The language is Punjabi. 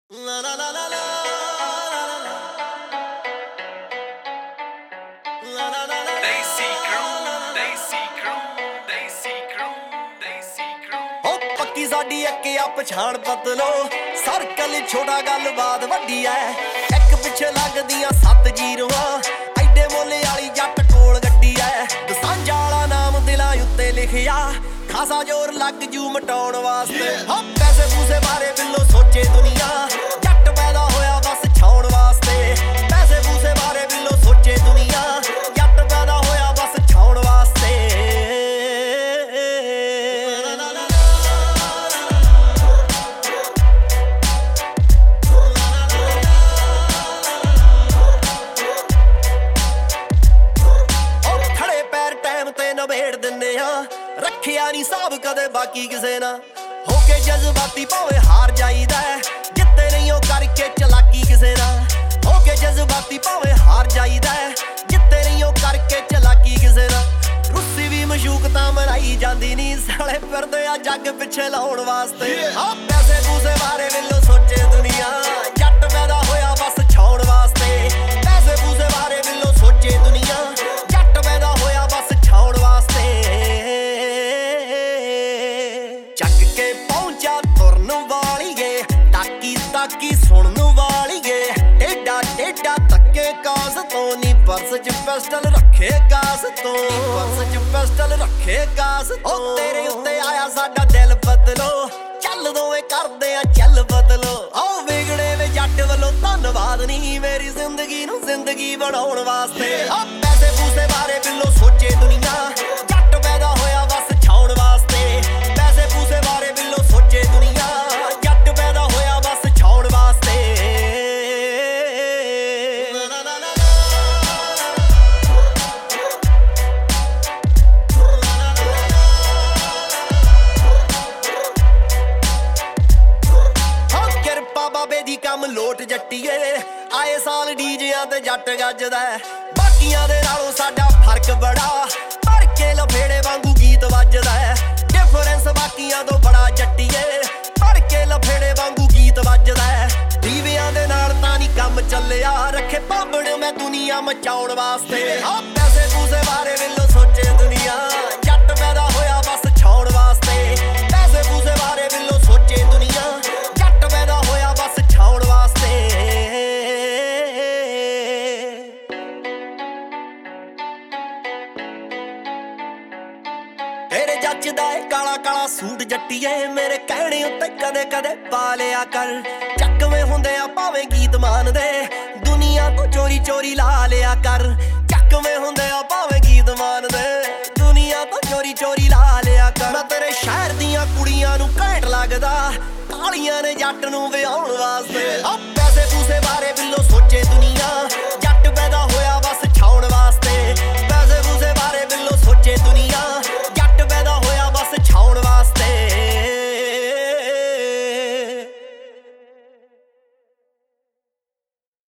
La la la la la la la la la Desi crew, Desi crew, Desi crew, Desi crew. ਹੋ ਪੱਕੀ ਸਾਡੀ ਇੱਕ ਆ ਪਛਾਣ ਪਤਲੋ ਸਰਕਲ ਛੋਟਾ ਗੱਲਬਾਤ ਵੱਡੀ ਐ ਇੱਕ ਪਿੱਛੇ ਲੱਗਦੀਆਂ 7 ਜ਼ੀਰੋਆਂ ਐਡੇ ਮੋਲੇ ਵਾਲੀ ਜੱਟ ਕੋਲ ਗੱਡੀ ਐ ਦਸਾਂਝਾ ਵਾਲਾ ਨਾਮ ਦਿਲਾਂ ਉੱਤੇ ਲਿਖਿਆ ਖਾਸਾ ਜ਼ੋਰ ਲੱਗ ਜੂ ਮਟਾਉਣ ਵਾਸਤੇ ਹੋ ਪੈਸੇ ਪੂਸੇ ਬਾਰੇ ਬਿੱਲੋ ਸੋਚੇ ਦੁਨੀਆ ਜੱਟ ਪੈਦਾ ਹੋਇਆ ਬਸ ਛਾਉਣ ਵਾਸਤੇ ਪੈਸੇ ਪੂਸੇ ਬਾਰੇ ਬਿੱਲੋ ਸੋਚੇ ਦੁਨੀਆ ਜੱਟ ਪੈਦਾ ਹੋਇਆ ਬਸ ਛਾਉਣ ਵਾਸਤੇ ਖੜੇ ਪੈਰ ਟਾਈਮ ਤੇ ਨਵੇੜ ਦਿੰਨੇ ਆ ਰੱਖਿਆ ਨਹੀਂ ਸਾਬ ਕਦੇ ਬਾਕੀ ਕਿਸੇ ਨਾ ਹੋ ਕੇ ਜਜ਼ਬਾਤੀ ਭਾਵੇਂ ਹਾਰ ਜਾਈਦਾ ਜਿੱਤੇ ਨਹੀਂ ਉਹ ਕਰਕੇ ਚਲਾਕੀ ਕਿਸੇ ਨਾਲ ਹੋ ਕੇ ਜਜ਼ਬਾਤੀ ਭਾਵੇਂ ਹਾਰ ਜਾਈਦਾ ਜਿੱਤੇ ਨਹੀਂ ਉਹ ਕਰਕੇ ਚਲਾਕੀ ਕਿਸੇ ਨਾਲ ਰੁੱਸੀ ਵੀ ਮਸ਼ੂਕ ਤਾਂ ਮਨਾਈ ਜਾਂਦੀ ਨਹੀਂ ਸਾਲੇ ਫਿਰਦੇ ਆ ਜੱਗ ਪਿੱਛੇ ਲਾਉਣ ਵਾਸਤੇ ਆ ਪੈਸੇ ਪੂਸੇ ਬਾਰੇ ਵੱਲੋਂ ਸੋਚੇ ਦੁਨੀਆ ਜੱਟ ਪੈਦਾ ਹੋਇਆ ਬਸ ਛਾਉਣ ਵਾਸਤੇ ਪੈਸੇ ਪੂਸੇ ਬਾਰੇ ਵੱਲੋਂ ਸੋਚੇ ਦੁਨੀਆ ਜੱਟ ਪੈਦਾ ਹੋਇਆ ਬਸ ਛਾਉਣ ਵਾਸਤੇ ਚੱਕ ਕੇ ਪਹੁੰਚਾ ਤੁਰਨ ਵਾਲੀਏ ਤਾਕੀ ਤਾਕੀ ਸੁਣਨ ਵਾਲੀਏ ਏਡਾ ਏਡਾ ਤੱਕੇ ਕਾਸ ਤੋਂ ਨੀ ਪਰਸ ਚ ਪਿਸਟਲ ਰੱਖੇ ਕਾਸ ਤੋਂ ਪਰਸ ਚ ਪਿਸਟਲ ਰੱਖੇ ਕਾਸ ਤੋਂ ਉਹ ਤੇਰੇ ਉੱਤੇ ਆਇਆ ਸਾਡਾ ਦਿਲ ਬਦਲੋ ਚੱਲ ਦੋਵੇਂ ਕਰਦੇ ਆ ਚੱਲ ਬਦਲੋ ਆਓ ਵਿਗੜੇ ਵੇ ਜੱਟ ਵੱਲੋਂ ਧੰਨਵਾਦ ਨਹੀਂ ਮੇਰੀ ਜ਼ਿੰਦਗੀ ਨੂੰ ਜ਼ਿੰਦਗੀ ਬਣਾਉਣ ਵਾਸਤੇ ਆ ਪੈਸੇ ਪੂਸੇ ਬਾਰੇ ਬਿੱਲੋ ਸੋਚੇ ਦੁਨੀਆ ਜੱਟ ਪੈਦਾ ਹੋਇਆ ਬਸ ਛਾਉਣ ਵਾਸਤੇ ਪੈਸੇ ਪੂਸੇ ਬਾਰੇ ਬਿੱਲੋ ਸੋਚੇ ਦੁਨੀਆ ਜੱਟ ਪੈਦਾ ਹੋਇਆ ਬਸ ਛਾਉਣ ਵਾਸਤੇ ਕਿਰਪਾ ਬਾਬੇ ਦੀ ਕੰਮ ਲੋਟ ਜੱਟੀਏ ਆਏ ਸਾਲ ਡੀਜਿਆਂ ਤੇ ਜੱਟ ਗੱਜਦਾ ਬਾਕੀਆਂ ਦੇ ਨਾਲੋਂ ਸਾਡਾ ਫਰਕ ਬੜਾ ਭਰ ਕੇ ਲਫੇੜੇ ਵਾਂਗੂ ਗੀਤ ਵੱਜਦਾ ਡਿਫਰੈਂਸ ਬਾਕੀਆਂ ਤੋਂ ਬੜਾ ਜੱਟੀਏ ਭਰ ਕੇ ਲਫੇੜੇ ਵਾਂਗੂ ਗੀਤ ਵੱਜਦਾ ਦੀਵਿਆਂ ਦੇ ਨਾਲ ਤਾਂ ਨਹੀਂ ਕੰਮ ਚੱਲਿਆ ਰੱਖੇ ਭਾਂਬੜ ਮੈਂ ਦੁਨੀਆ ਮਚਾਉਣ ਵਾਸਤੇ ਆ ਪੈਸੇ ਪੂਸੇ ਬਾਰੇ ਵੱਲੋਂ ਸੋਚੇ ਦੁਨੀਆ ਜੱਟ ਪੈਦਾ ਹੋਇਆ ਬਸ ਛਾਉਣ ਵਾਸਤੇ ਪੈਸੇ ਪੂਸੇ ਬਾਰੇ ਵੱਲੋਂ ਸੋਚੇ ਦੁਨੀਆ ਜੱਟ ਪੈਦਾ ਹੋਇਆ ਬਸ ਛਾਉਣ ਵਾਸਤੇ ਤੇਰੇ ਜੱਜਦਾ ਏ ਕਾਲਾ ਕਾਲਾ ਸੂਟ ਜੱਟੀਏ ਮੇਰੇ ਕਹਿਣੇ ਉੱਤੇ ਕਦੇ ਕਦੇ ਪਾ ਲਿਆ ਕਰ ਚੱਕਵੇਂ ਹੁੰਦੇ ਆ ਭਾਵੇਂ ਗੀਤ ਮਾਨਦੇ ਦੁਨੀਆ ਤੋਂ ਚੋਰੀ ਚੋਰੀ ਲਾ ਲਿਆ ਕਰ ਚੱਕਵੇਂ ਹੁੰਦੇ ਆ ਭਾਵੇਂ ਗੀਤ ਮਾਨਦੇ ਦੁਨੀਆ ਤੋਂ ਚੋਰੀ ਚੋਰੀ ਲਾ ਲਿਆ ਕਰ ਮੈਂ ਤੇਰੇ ਸ਼ਹਿਰ ਦੀਆਂ ਕੁੜੀਆਂ ਨੂੰ ਘੈਂਟ ਲੱਗਦਾ ਕਾਲੀਆਂ ਨੇ ਜੱਟ ਨੂੰ ਵਿਆਹੁਣ ਵਾਸਤੇ ਆ ਪੈਸੇ ਪੂਸੇ ਬਾਰੇ